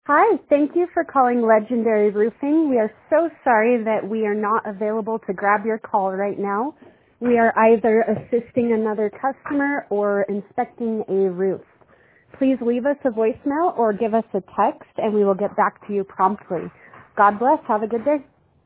Hi, thank you for calling Legendary Roofing. We are so sorry that we are not available to grab your call right now. We are either assisting another customer or inspecting a roof. Please leave us a voicemail or give us a text and we will get back to you promptly. God bless. Have a good day.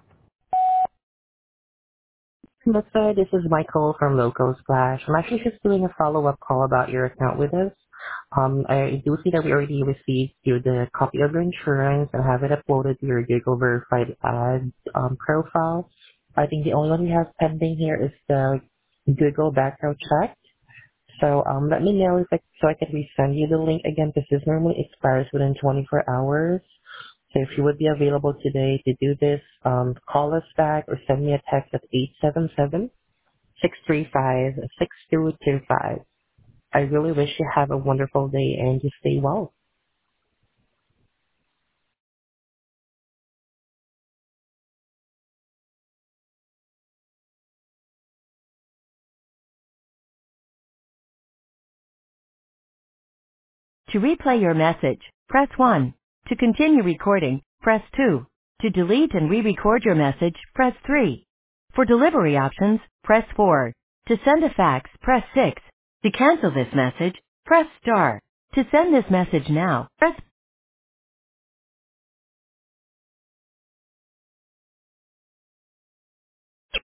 Melissa, this is Michael from Local Splash. I'm actually just doing a follow-up call about your account with us. I do see that we already received you the copy of your insurance and have it uploaded to your Google Verified Ads profile. I think the only one we have pending here is the Google background check. So let me know so I can resend you the link again because this normally expires within 24 hours. So if you would be available today to do this, call us back or send me a text at 877-635-6225. I really wish you have a wonderful day and you stay well. To replay your message, press 1. To continue recording, press 2. To delete and re-record your message, press 3. For delivery options, press 4. To send a fax, press 6. To cancel this message, press star. To send this message now, press